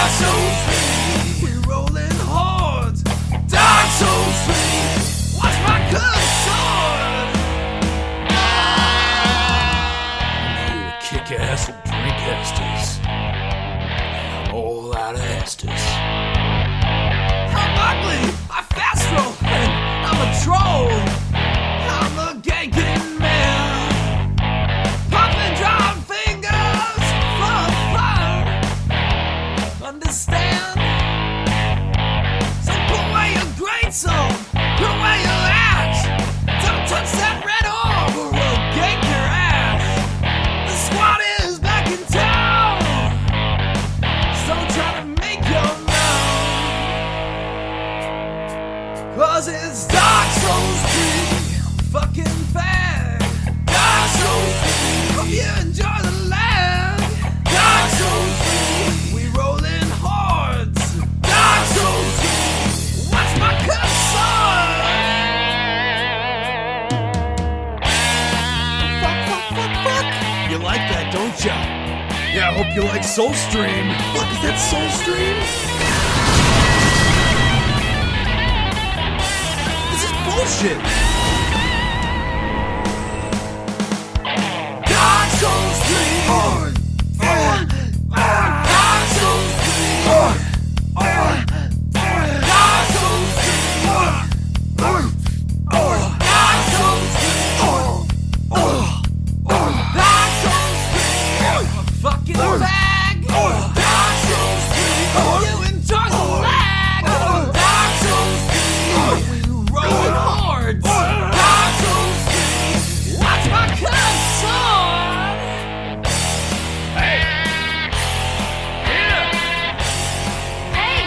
Souls 3, we rolling hordes. Dark Souls 3, watch my cut sword. I'm here to kick ass and drink Estus. I'm all out of Estus. I'm ugly, I fast roll, and I'm a troll. I'm a ganking man, popping drum fingers for fun. Understand? So put away your great song, put away your axe. Don't touch that red orb or we'll gank your ass. The squad is back in town, so try to make your known. 'Cause it's Dark Souls 3, fucking fag. Dark Souls 3, hope you enjoy the lag. Dark Souls 3, we rollin' hordes. Dark Souls 3, watch my cut sword. Fuck. You like that, don't ya? Yeah, I hope you like Soulstream. What is that, Soulstream? This is bullshit. Dark Souls 3. Dark Souls 3. Dark Souls 3. Dark Souls 3. Dark Souls 3. A fucking bag. Dark Souls 3. You enjoy the lag. Dark Souls 3. We roll hordes. Dark Souls 3. Watch my cut sword. Hey. Here. Hey.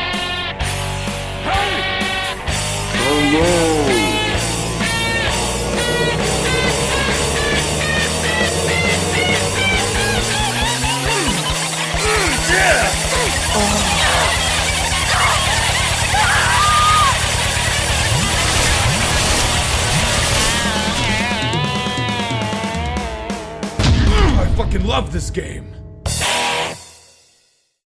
I fucking love this game.